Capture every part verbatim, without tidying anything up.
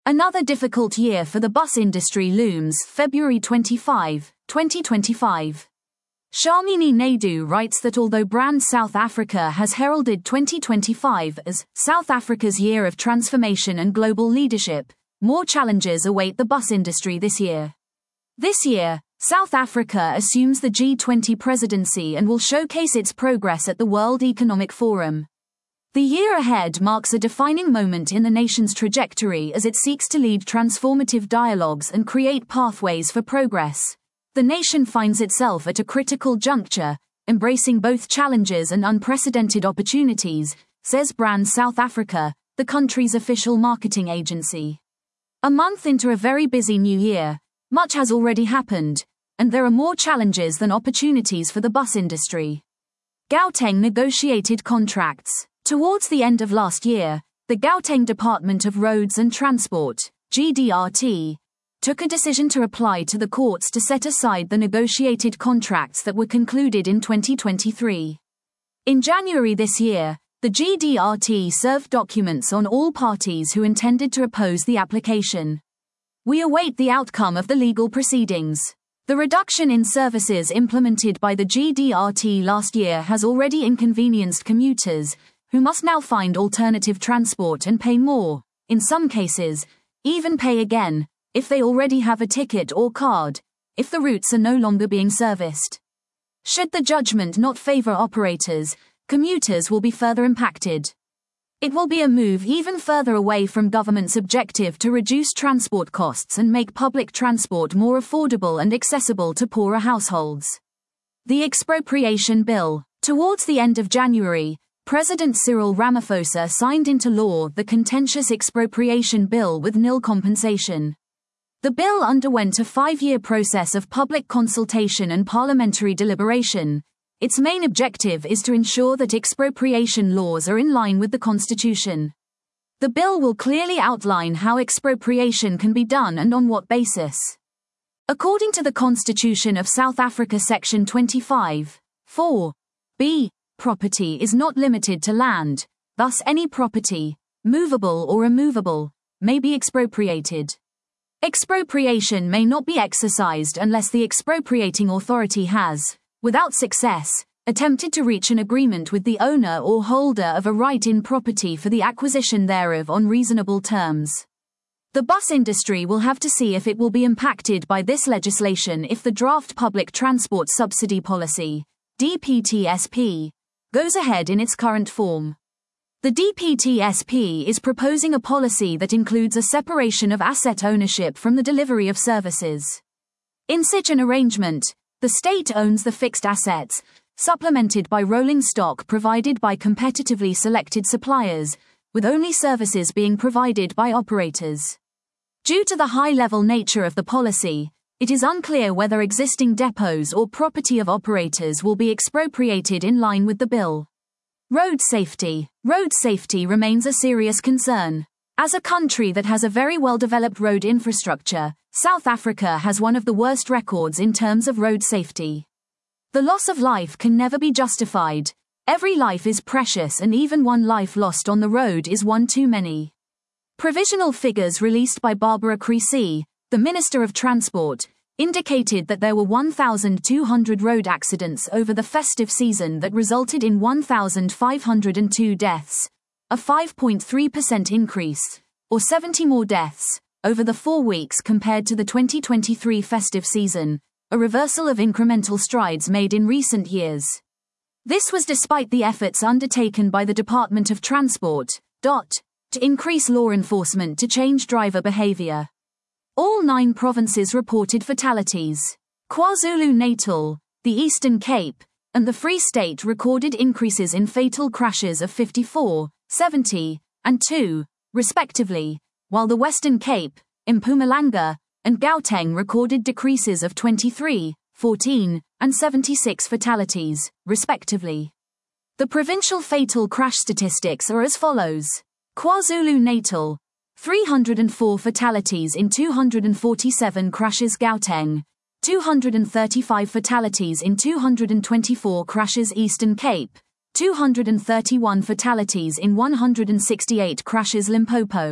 Another difficult year for the bus industry looms. February twenty-fifth, twenty twenty-five. Shamini Naidu writes that although Brand South Africa has heralded twenty twenty-five as South Africa's year of transformation and global leadership, more challenges await the bus industry this year. This year, South Africa assumes the G twenty presidency and will showcase its progress at the World Economic Forum. The year ahead marks a defining moment in the nation's trajectory as it seeks to lead transformative dialogues and create pathways for progress. The nation finds itself at a critical juncture, embracing both challenges and unprecedented opportunities, says Brand South Africa, the country's official marketing agency. A month into a very busy new year, much has already happened, and there are more challenges than opportunities for the bus industry. Gauteng negotiated contracts. Towards the end of last year, the Gauteng Department of Roads and Transport, G D R T, took a decision to apply to the courts to set aside the negotiated contracts that were concluded in twenty twenty-three. In January this year, the G D R T served documents on all parties who intended to oppose the application. We await the outcome of the legal proceedings. The reduction in services implemented by the G D R T last year has already inconvenienced commuters, who must now find alternative transport and pay more, in some cases, even pay again, if they already have a ticket or card, if the routes are no longer being serviced. Should the judgment not favor operators, commuters will be further impacted. It will be a move even further away from government's objective to reduce transport costs and make public transport more affordable and accessible to poorer households. The Expropriation Bill. Towards the end of January, President Cyril Ramaphosa signed into law the contentious Expropriation Bill with nil compensation. The bill underwent a five-year process of public consultation and parliamentary deliberation. Its main objective is to ensure that expropriation laws are in line with the Constitution. The bill will clearly outline how expropriation can be done and on what basis. According to the Constitution of South Africa Section twenty-five, four B, property is not limited to land, thus any property, movable or immovable, may be expropriated. Expropriation may not be exercised unless the expropriating authority has, without success, attempted to reach an agreement with the owner or holder of a right in property for the acquisition thereof on reasonable terms. The bus industry will have to see if it will be impacted by this legislation if the draft Public Transport Subsidy Policy, D P T S P, goes ahead in its current form. The D P T S P is proposing a policy that includes a separation of asset ownership from the delivery of services. In such an arrangement, the state owns the fixed assets, supplemented by rolling stock provided by competitively selected suppliers, with only services being provided by operators. Due to the high-level nature of the policy, it is unclear whether existing depots or property of operators will be expropriated in line with the bill. Road safety. Road safety remains a serious concern. As a country that has a very well-developed road infrastructure, South Africa has one of the worst records in terms of road safety. The loss of life can never be justified. Every life is precious and even one life lost on the road is one too many. Provisional figures released by Barbara Creecy, the Minister of Transport, indicated that there were one thousand two hundred road accidents over the festive season that resulted in one thousand five hundred two deaths, a five point three percent increase, or seventy more deaths, over the four weeks compared to the twenty twenty-three festive season, a reversal of incremental strides made in recent years. This was despite the efforts undertaken by the Department of Transport, D O T, to increase law enforcement to change driver behavior. All nine provinces reported fatalities. KwaZulu-Natal, the Eastern Cape, and the Free State recorded increases in fatal crashes of fifty-four, seventy, and two, respectively, while the Western Cape, Mpumalanga, and Gauteng recorded decreases of twenty-three, fourteen, and seventy-six fatalities, respectively. The provincial fatal crash statistics are as follows. KwaZulu-Natal, three hundred four fatalities in two hundred forty-seven crashes. Gauteng, two hundred thirty-five fatalities in two hundred twenty-four crashes. Eastern Cape, two hundred thirty-one fatalities in one hundred sixty-eight crashes. Limpopo,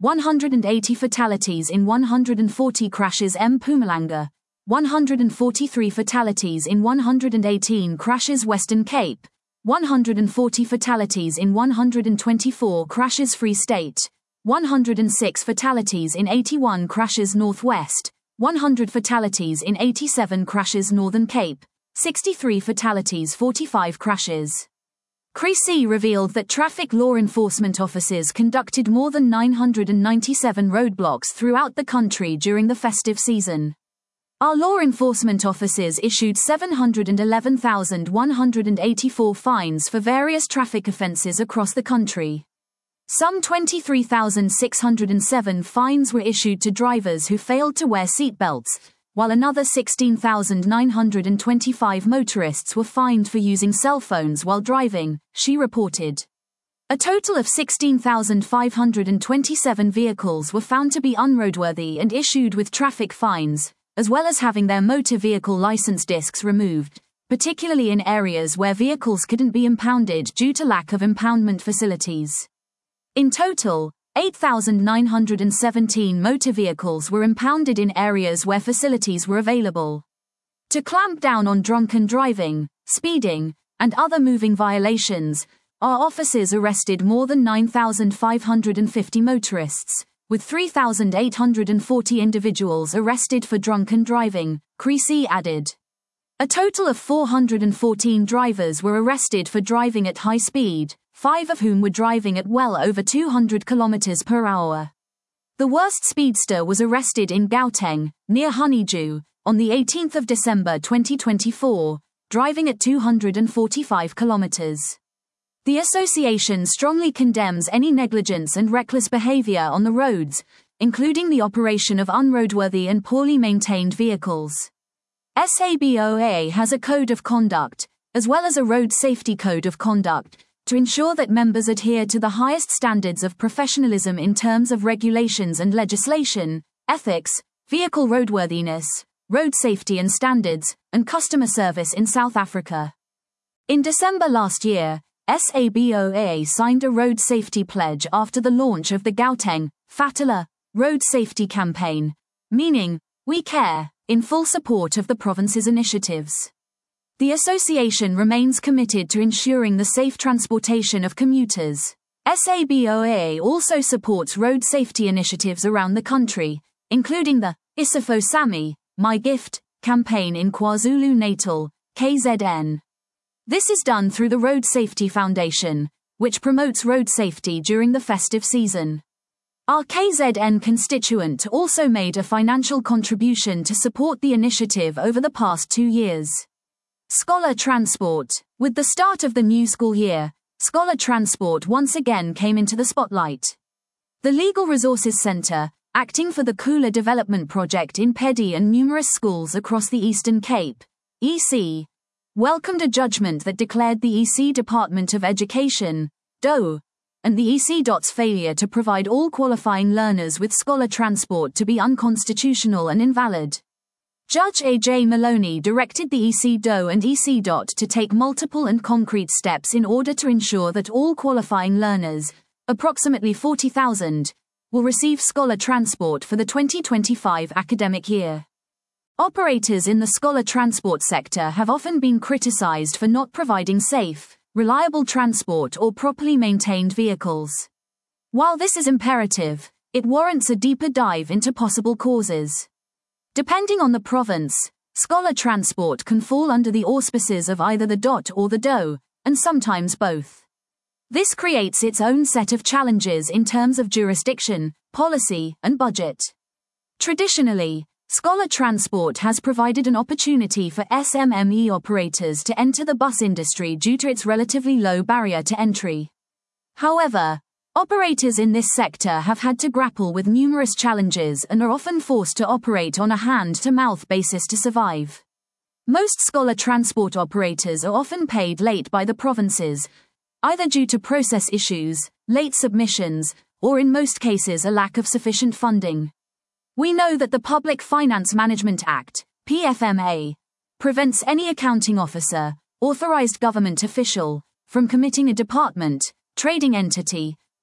one hundred eighty fatalities in one hundred forty crashes in Mpumalanga, one hundred forty-three fatalities in one hundred eighteen crashes Western Cape, one hundred forty fatalities in one hundred twenty-four crashes Free State, one hundred six fatalities in eighty-one crashes Northwest, one hundred fatalities in eighty-seven crashes Northern Cape, sixty-three fatalities forty-five crashes. C R I C revealed that traffic law enforcement officers conducted more than nine hundred ninety-seven roadblocks throughout the country during the festive season. Our law enforcement officers issued seven hundred eleven thousand one hundred eighty-four fines for various traffic offences across the country. Some twenty-three thousand six hundred seven fines were issued to drivers who failed to wear seatbelts, while another sixteen thousand nine hundred twenty-five motorists were fined for using cell phones while driving, she reported. A total of sixteen thousand five hundred twenty-seven vehicles were found to be unroadworthy and issued with traffic fines, as well as having their motor vehicle license discs removed, particularly in areas where vehicles couldn't be impounded due to lack of impoundment facilities. In total, eight thousand nine hundred seventeen motor vehicles were impounded in areas where facilities were available. To clamp down on drunken driving, speeding, and other moving violations, our officers arrested more than nine thousand five hundred fifty motorists, with three thousand eight hundred forty individuals arrested for drunken driving, C R I C added. A total of four hundred fourteen drivers were arrested for driving at high speed, five of whom were driving at well over two hundred kilometers per hour. The worst speedster was arrested in Gauteng, near Honeydew, on the eighteenth of December twenty twenty-four, driving at two hundred forty-five kilometers. The association strongly condemns any negligence and reckless behavior on the roads, including the operation of unroadworthy and poorly maintained vehicles. SABOA has a code of conduct, as well as a road safety code of conduct, to ensure that members adhere to the highest standards of professionalism in terms of regulations and legislation, ethics, vehicle roadworthiness, road safety and standards, and customer service in South Africa. In December last year, SABOA signed a road safety pledge after the launch of the Gauteng, Fatala, road safety campaign, meaning, "We care," in full support of the province's initiatives. The association remains committed to ensuring the safe transportation of commuters. SABOA also supports road safety initiatives around the country, including the Isifo Sami, My Gift, campaign in KwaZulu-Natal, K Z N. This is done through the Road Safety Foundation, which promotes road safety during the festive season. Our K Z N constituent also made a financial contribution to support the initiative over the past two years. Scholar Transport. With the start of the new school year, Scholar Transport once again came into the spotlight. The Legal Resources Centre, acting for the Kula Development Project in Pedi and numerous schools across the Eastern Cape, E C, welcomed a judgment that declared the E C Department of Education, D O, and the E C D's failure to provide all qualifying learners with scholar transport to be unconstitutional and invalid. Judge A J Maloney directed the E C D O and E C D to take multiple and concrete steps in order to ensure that all qualifying learners, approximately forty thousand, will receive scholar transport for the twenty twenty-five academic year. Operators in the scholar transport sector have often been criticized for not providing safe, reliable transport or properly maintained vehicles. While this is imperative, it warrants a deeper dive into possible causes. Depending on the province, scholar transport can fall under the auspices of either the D O T or the D O, and sometimes both. This creates its own set of challenges in terms of jurisdiction, policy, and budget. Traditionally, scholar transport has provided an opportunity for S M M E operators to enter the bus industry due to its relatively low barrier to entry. However, operators in this sector have had to grapple with numerous challenges and are often forced to operate on a hand-to-mouth basis to survive. Most scholar transport operators are often paid late by the provinces, either due to process issues, late submissions, or in most cases a lack of sufficient funding. We know that the Public Finance Management Act, P F M A, prevents any accounting officer, authorized government official, from committing a department, trading entity,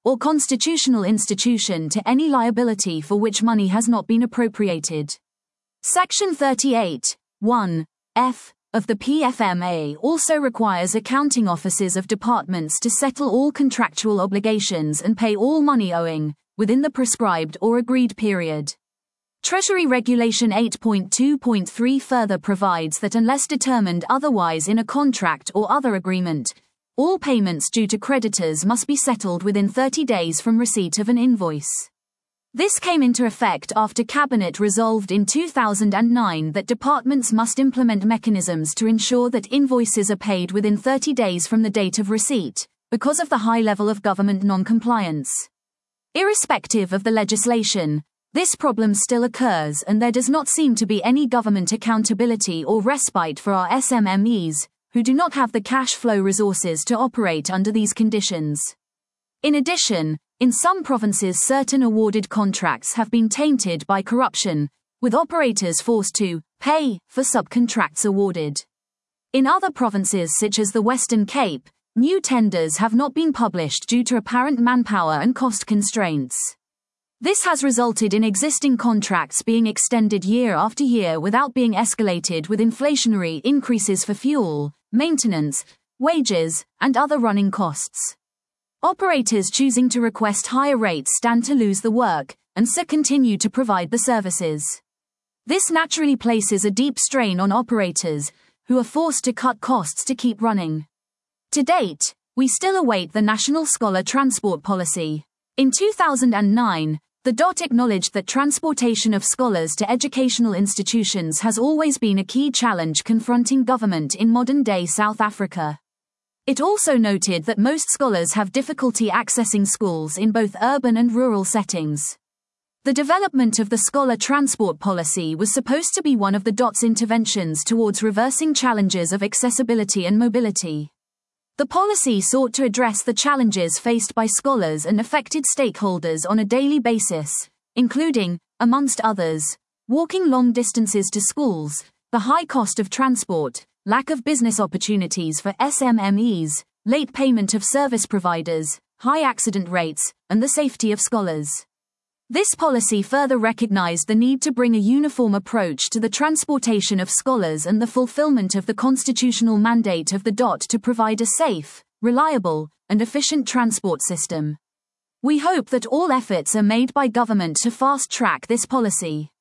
or constitutional institution to any liability for which money has not been appropriated. Section thirty-eight, one F of the P F M A also requires accounting offices of departments to settle all contractual obligations and pay all money owing, within the prescribed or agreed period. Treasury Regulation eight point two point three further provides that unless determined otherwise in a contract or other agreement, all payments due to creditors must be settled within thirty days from receipt of an invoice. This came into effect after Cabinet resolved in two thousand nine that departments must implement mechanisms to ensure that invoices are paid within thirty days from the date of receipt, because of the high level of government non-compliance. Irrespective of the legislation, this problem still occurs and there does not seem to be any government accountability or respite for our S M M Es, who do not have the cash flow resources to operate under these conditions. In addition, in some provinces certain awarded contracts have been tainted by corruption, with operators forced to pay for subcontracts awarded. In other provinces such as the Western Cape, new tenders have not been published due to apparent manpower and cost constraints. This has resulted in existing contracts being extended year after year without being escalated with inflationary increases for fuel, maintenance, wages, and other running costs. Operators choosing to request higher rates stand to lose the work, and so continue to provide the services. This naturally places a deep strain on operators, who are forced to cut costs to keep running. To date, we still await the National Scholar Transport Policy. In two thousand nine, the D O T acknowledged that transportation of scholars to educational institutions has always been a key challenge confronting government in modern-day South Africa. It also noted that most scholars have difficulty accessing schools in both urban and rural settings. The development of the Scholar Transport Policy was supposed to be one of the D O T's interventions towards reversing challenges of accessibility and mobility. The policy sought to address the challenges faced by scholars and affected stakeholders on a daily basis, including, amongst others, walking long distances to schools, the high cost of transport, lack of business opportunities for S M M Es, late payment of service providers, high accident rates, and the safety of scholars. This policy further recognized the need to bring a uniform approach to the transportation of scholars and the fulfillment of the constitutional mandate of the D O T to provide a safe, reliable, and efficient transport system. We hope that all efforts are made by government to fast-track this policy.